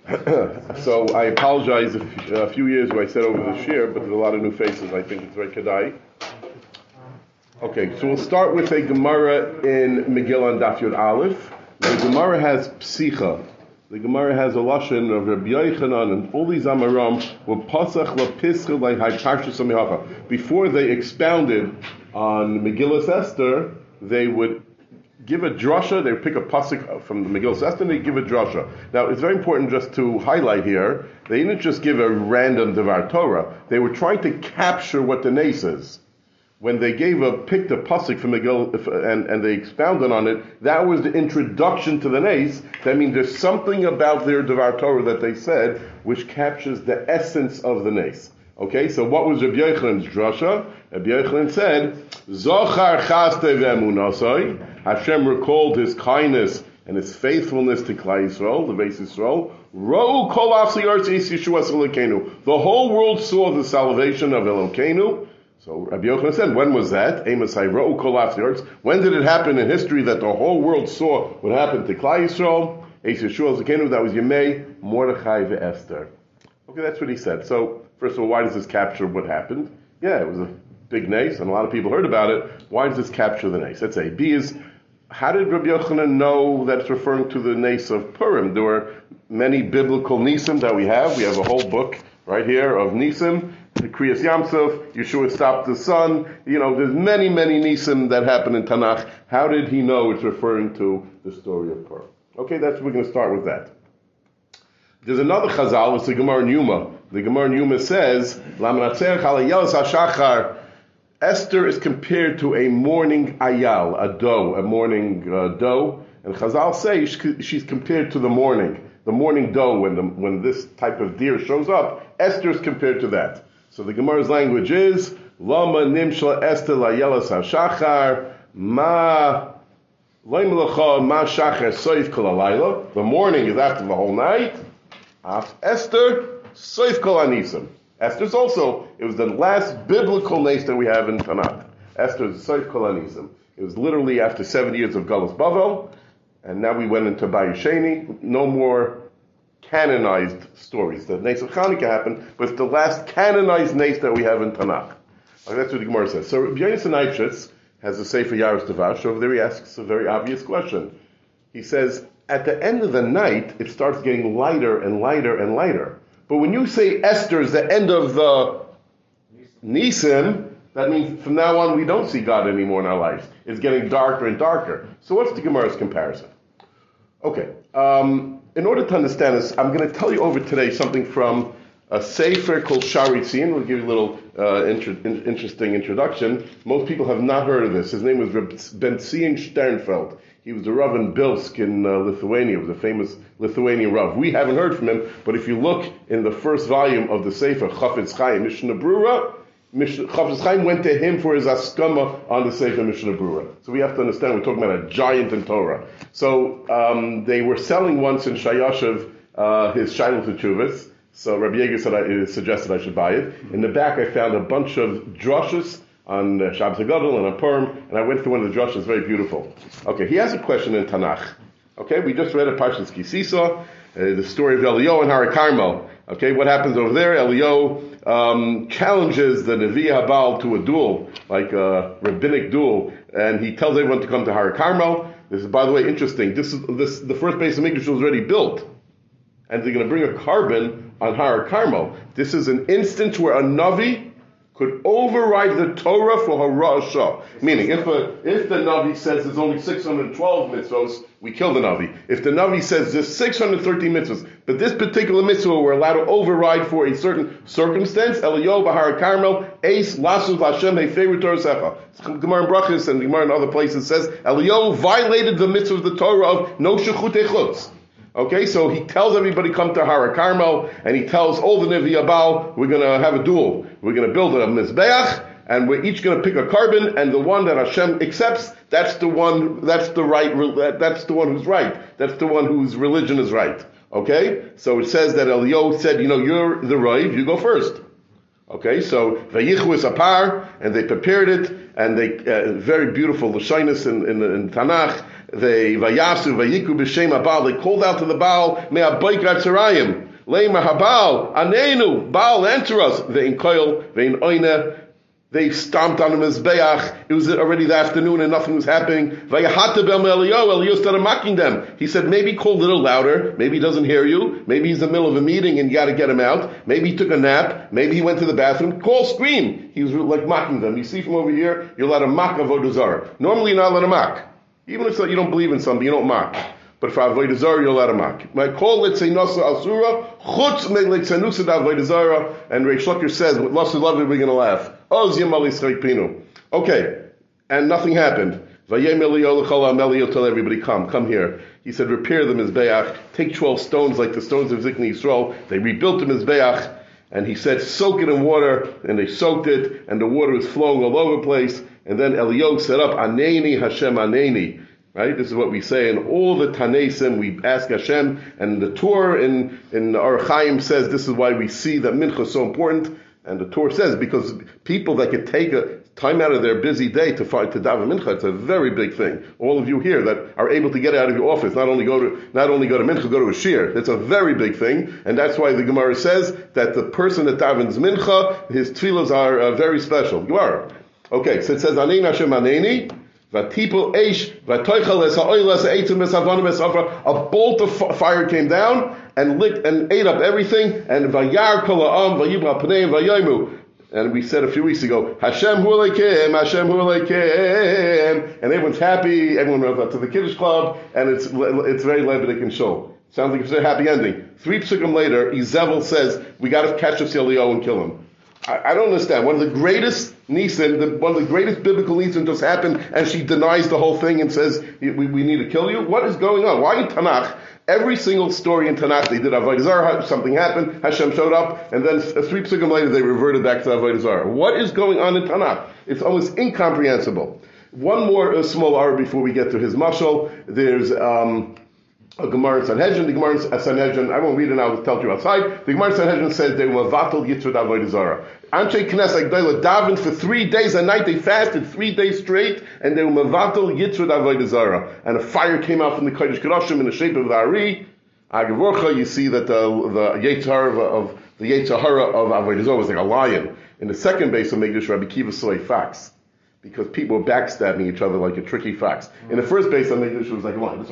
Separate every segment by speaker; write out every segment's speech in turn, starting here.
Speaker 1: So I apologize if a few years ago I said over this year, but there's a lot of new faces. I think it's very kedai. Okay, so we'll start with a Gemara in Megillah and Daf Yud Aleph. The Gemara has psicha. The Gemara has a lashon of Rabbi Yochanan, and all these Amaram were pasach lapischa le'hai parshas hamihacha. Before they expounded on Megillah Esther, they would give a drasha. They would pick a pasuk from the Megillah Esther, and they give a drasha. Now, it's very important just to highlight here. They didn't just give a random Devar Torah. They were trying to capture what the Nes is. When they picked a pasuk from Megillah and they expounded on it, that was the introduction to the Nes. That means there's something about their Devar Torah that they said which captures the essence of the Nes. Okay, so what was Rabbi Yochanan's drasha? Rabbi Yochanan said, Zochar chaste ve'emunasai. Hashem recalled His kindness and His faithfulness to Klal Yisrael, the Beis Yisrael. Ro'u kol afsi artz Yeshuas Elokeinu. The whole world saw the salvation of Elokeinu. So Rabbi Yochanan said, when was that? When did it happen in history that the whole world saw what happened to Klal Yisrael? That was Yemei, Mordechai, Esther. Okay, that's what he said. So, first of all, why does this capture what happened? Yeah, it was a big nes, and a lot of people heard about it. Why does this capture the nes? That's A. B is, how did Rabbi Yochanan know that it's referring to the nes of Purim? There were many biblical nisim that we have. We have a whole book right here of nisim. The Kriyas Yamsuf, Yeshua stopped the sun. There's many, many nisim that happen in Tanakh. How did he know it's referring to the story of Purim? Okay, we're going to start with that. There's another chazal, it's the Gemara in Yuma. The Gemara in Yuma says, Esther is compared to a morning ayal, a doe, a morning doe. And chazal say she's compared to the morning doe. When this type of deer shows up, Esther is compared to that. So the Gemara's language is, Lama nimshla Esther la yelas ha-shachar, ma loimelacha ma shachar soif kol halayla. The morning is after the whole night. Af Esther, soif kol hanisim. Esther's also, it was the last biblical nes that we have in Tanakh. Esther is soif kol hanisim. It was literally after 7 years of Galus Bavel, and now we went into Bayesheni. No more canonized stories. The Nes of Chanukah happened, but it's the last canonized Nes that we have in Tanakh. That's what the Gemara says. So Rabbi Yonasan Eitz has a Sefer Yaros Devash. Over there he asks a very obvious question. He says, at the end of the night, it starts getting lighter and lighter and lighter. But when you say Esther is the end of the Nisim, that means from now on we don't see God anymore in our lives. It's getting darker and darker. So what's the Gemara's comparison? Okay. In order to understand this, I'm going to tell you over today something from a sefer called Shari Tzin. We'll give you a little interesting introduction. Most people have not heard of this. His name was Ben Zion Sternfeld. He was a Rav in Bilsk in Lithuania. He was a famous Lithuanian Rav. We haven't heard from him, but if you look in the first volume of the sefer, Chafetz Chaim, Mishnah Brura, Chafetz Chaim went to him for his askama on the Sefer Mishnah Brura. So we have to understand we're talking about a giant in Torah. So they were selling once in Shayashiv his Shiloh Teshuvos. So Rabbi Yeager suggested I should buy it. In the back I found a bunch of drushes on Shabbos HaGadol and on Purim, and I went through one of the drushes, very beautiful. Okay, he has a question in Tanakh. Okay, we just read a Parshas Ki Sisa, the story of Eliyahu and Har Carmel. Okay, what happens over there? Eliyahu challenges the Nevi Habal to a duel, like a rabbinic duel, and he tells everyone to come to Har Carmel. This is, by the way, interesting. The first Beis Hamikdash was already built, and they're going to bring a carbon on Har Carmel. This is an instance where a Navi could override the Torah for Hara Shah. Meaning, if the Navi says there's only 612 mitzvos, we kill the Navi. If the Navi says there's 613 mitzvos, but this particular mitzvah we're allowed to override for a certain circumstance, Eliyahu Bahar Carmel, Ace, Lasus, Hashem, Hefei Torah Secha. Gemara in Brachos and Gemara in other places says, Eliyahu violated the mitzvah of the Torah of No Shechutei Chutz. Okay, so he tells everybody come to Har Carmel, and he tells all the Nevi Abal, we're going to have a duel. We're going to build a Mizbeach, and we're each going to pick a carbon, and the one that Hashem accepts, that's the one who's right. That's the one whose religion is right. Okay? So it says that Eliyahu said, you're the Rav, you go first. Okay, so vayichu is a par, and they prepared it, and they very beautiful lashonos in Tanakh. They vayasu vayiku b'shem Baal. They called out to the Baal, me'abayk atzarayim, leimar habal anenu, Baal answer us. Ve'in koil ve'in oina. They stomped on him as Mizbeach. It was already the afternoon and nothing was happening. Eliyahu started mocking them. He said, maybe call a little louder. Maybe he doesn't hear you. Maybe he's in the middle of a meeting and you got to get him out. Maybe he took a nap. Maybe he went to the bathroom. Call, scream. He was like mocking them. You see from over here, you're allowed to mock Avodah Zarah. Normally you're not allowed to mock. Even if you don't believe in something, you don't mock. But for Avodah Zarah, you're allowed to mock. My call, let's say, Nasa Asura, Chutz Me'letzenusa Avodah Zarah, and Reish Lakish says, with lots of love, we're going to laugh. Okay, and nothing happened. Tell everybody, come here. He said, repair the Mizbeach, take 12 stones like the stones of Zikni Yisrael. They rebuilt the Mizbeach, and he said, soak it in water, and they soaked it, and the water was flowing all over the place. And then Eliyahu set up, Aneni Hashem Aneni. Right? This is what we say in all the Tanaisim. We ask Hashem, and the Torah in Ar Chaim says this is why we see that Mincha is so important. And the Torah says because people that could take a time out of their busy day to daven Mincha, it's a very big thing. All of you here that are able to get out of your office, not only go to Mincha, go to a shir. It's a very big thing, and that's why the Gemara says that the person that davens Mincha, his tefillos are very special. Gemara. Okay, so it says Anein Hashem Aneni. A bolt of fire came down and licked and ate up everything. And and we said a few weeks ago, Hashem hu Elokeim, Hashem hu Elokeim, and everyone's happy. Everyone runs out to the Kiddush Club, and it's very Lebedik and Shul. Sounds like it's a happy ending. 3 psukim later, Izebel says we got to catch us Eliyahu and kill him. I don't understand. One of the greatest Nisan, one of the greatest biblical Nisan just happened, and she denies the whole thing and says, we need to kill you? What is going on? Why in Tanakh, every single story in Tanakh, they did Avodah Zarah, something happened, Hashem showed up, and then 3 psukim later they reverted back to Avodah Zarah. What is going on in Tanakh? It's almost incomprehensible. One more small hour before we get to his mashal. There's a Gemara in Sanhedrin. The Gemara in Sanhedrin, I won't read it now, I'll tell you outside. The Gemara in Sanhedrin says they were vatal yitzud avodah zarah. Anshe Knesset Gdola davened for 3 days a night. They fasted 3 days straight, and they were mevatel yitzud avodah zarah. And a fire came out from the Kodesh Kodashim in the shape of the Ari. Agavorcha, you see that the Yetzirah of avodah zarah was like a lion. In the second base of Mikdash, Rabbi Kiva saw a fox, because people were backstabbing each other like a tricky fox. In the first base of Mikdash, it was like a lion.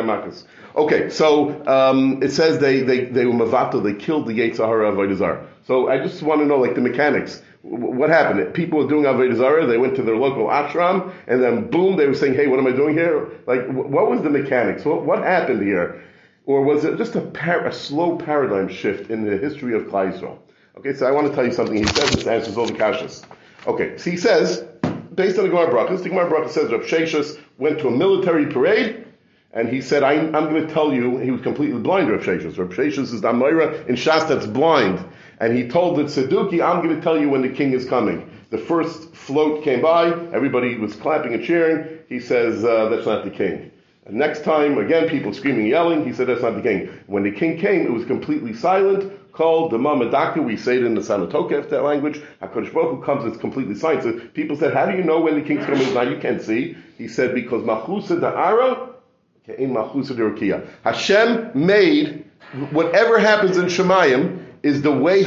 Speaker 1: Okay, so it says they were mevatel, they killed the Yetzirah of avodah zarah. So I just want to know, like, the mechanics. What happened? People were doing Avodah Zarah, they went to their local ashram, and then boom, they were saying, hey, what am I doing here? Like, what was the mechanics? What happened here? Or was it just a slow paradigm shift in the history of Klal Yisrael? Okay, so I want to tell you something. He says this answers all the kashas. Okay, so he says, based on the Gemara Brachos, says Rav Sheshus went to a military parade, and he said, I'm going to tell you, he was completely blind, Rav Sheshus. Rav Sheshus is the Amoira in Shas that's blind. And he told the Tzeduki, I'm going to tell you when the king is coming. The first float came by, everybody was clapping and cheering. He says, that's not the king. And next time, again, people screaming and yelling. He said, that's not the king. When the king came, it was completely silent. Called the Mamadaka, we say it in the Sanatokef, that language. HaKadosh Baruch Hu comes, it's completely silent. So people said, how do you know when the king's coming? Now you can't see. He said, because Machusa da'ara, ke'in Machusa d'Rukiya. Hashem made whatever happens in Shemayim is the way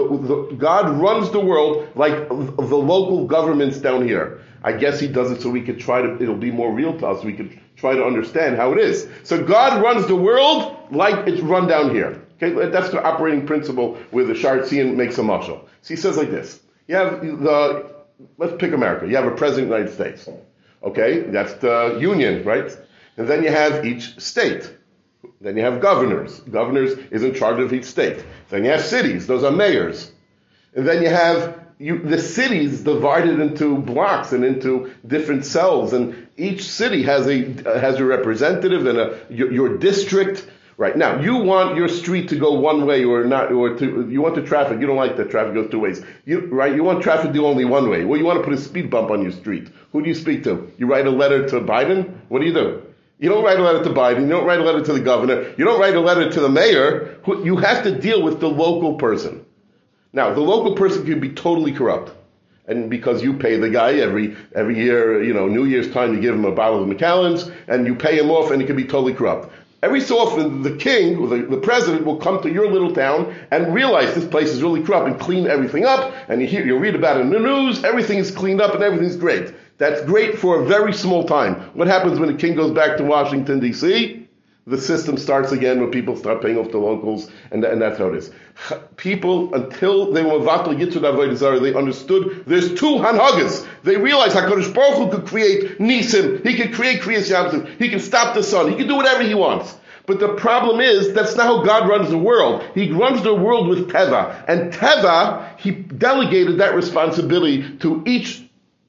Speaker 1: God runs the world, like the local governments down here. I guess he does it so we could it'll be more real to us, we could try to understand how it is. So God runs the world like it's run down here. Okay, that's the operating principle where the Shartzian makes a mashal. So he says like this. You have let's pick America. You have a president of the United States. Okay, that's the union, right? And then you have each state. Then you have governors. Governors is in charge of each state. Then you have cities. Those are mayors. And then you have the cities divided into blocks and into different cells. And each city has a representative and your district. Right now, you want your street to go one way or not, you want the traffic. You don't like that traffic goes two ways. You want traffic to go only one way. Well, you want to put a speed bump on your street. Who do you speak to? You write a letter to Biden. What do? You don't write a letter to Biden. You don't write a letter to the governor. You don't write a letter to the mayor. You have to deal with the local person. Now, the local person can be totally corrupt. And because you pay the guy every year, New Year's time, you give him a bottle of Macallan's, and you pay him off, and he can be totally corrupt. Every so often, the king, or the president, will come to your little town and realize this place is really corrupt and clean everything up, and you read about it in the news, everything is cleaned up and everything's great. That's great for a very small time. What happens when the king goes back to Washington, D.C.? The system starts again when people start paying off the locals, and that's how it is. People, until they were Vatal Yitzhak Avodah Zarah, they understood there's two Hanhagas. They realized HaKadosh Baruch Hu could create Nisim, he could create Kriyas Yamsim, he can stop the sun, he can do whatever he wants. But the problem is, that's not how God runs the world. He runs the world with Teva. And Teva, he delegated that responsibility to each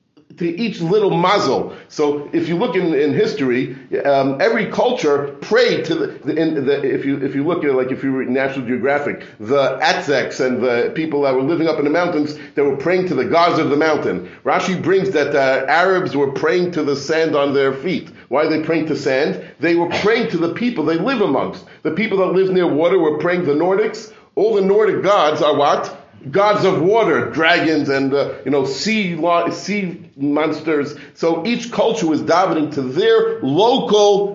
Speaker 1: little mazel. So if you look in history, every culture prayed to if you look at, like, if you read National Geographic, the Aztecs and the people that were living up in the mountains, they were praying to the gods of the mountain. Rashi brings that Arabs were praying to the sand on their feet. Why are they praying to sand? They were praying to the people they live amongst. The people that live near water were praying to the Nordics. All the Nordic gods are what? Gods of water, dragons and sea monsters. So each culture was davening to their local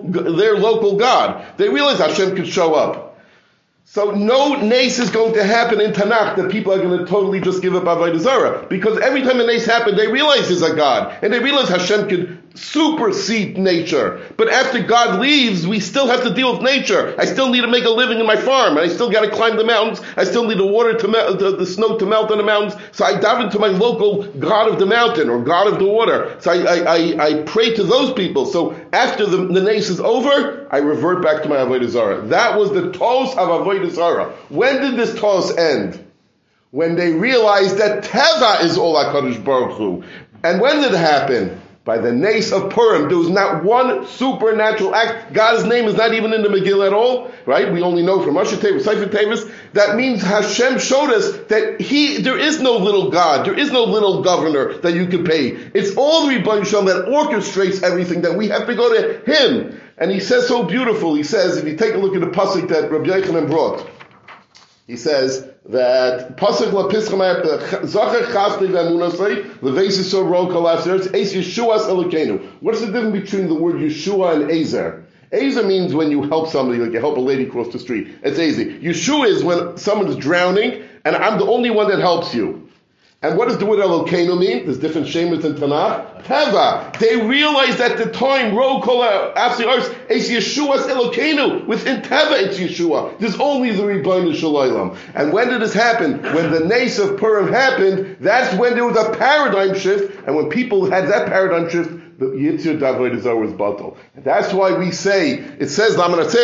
Speaker 1: god. They realized Hashem could show up. So no nace is going to happen in Tanakh that people are going to totally just give up Avodah Zarah, because every time a nace happened, they realize there's a God, and they realize Hashem could supersede nature. But after God leaves, we still have to deal with nature. I still need to make a living in my farm, and I still got to climb the mountains. I still need the water to melt, the snow to melt on the mountains. So I daven to my local God of the mountain or God of the water. So I pray to those people. So after the nace is over, I revert back to my Avodah Zarah. That was the tos of Avodah Zarah. When did this tos end? When they realized that Teva is all HaKadosh Baruch Hu. And when did it happen? By the nace of Purim. There was not one supernatural act. God's name is not even in the Megillah at all, right? We only know from Moshe Tevis, Sefer Tevis. That means Hashem showed us that there is no little God, there is no little governor that you can pay. It's all the Rebbeinu Shalom that orchestrates everything, that we have to go to Him. And He says so beautiful. He says, if you take a look at the pasuk that Rabbi Yochanan brought, he says that pasuk la pischam zacher chasdei v'emunasei leveisisor ro kol aseres eis Yeshuas Elokeinu. What is the difference between the word Yeshua and Ezer? Ezer means when you help somebody, like you help a lady cross the street. It's easy. Yeshua is when someone's drowning and I'm the only one that helps you. And what does the word Elokeinu mean? There's different shemas in Tanakh. Teva. They realized at the time, Ro kol aseres eis Yeshuas Elokeinu. Within Teva, it's Yeshua. There's only the Rebbeinu Shalom. And when did this happen? When the nace of Purim happened, that's when there was a paradigm shift. And when people had that paradigm shift, the Yitzhak Avodah Zarah was batal. And that's why we say, it says,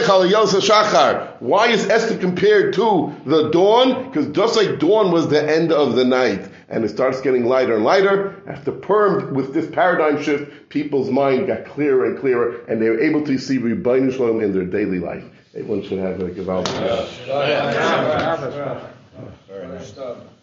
Speaker 1: why is Esther compared to the dawn? Because just like dawn was the end of the night, and it starts getting lighter and lighter, after Purim, with this paradigm shift, people's mind got clearer and clearer, and they were able to see Rebbeinu Shalom in their daily life. Everyone should have a Gevaldik.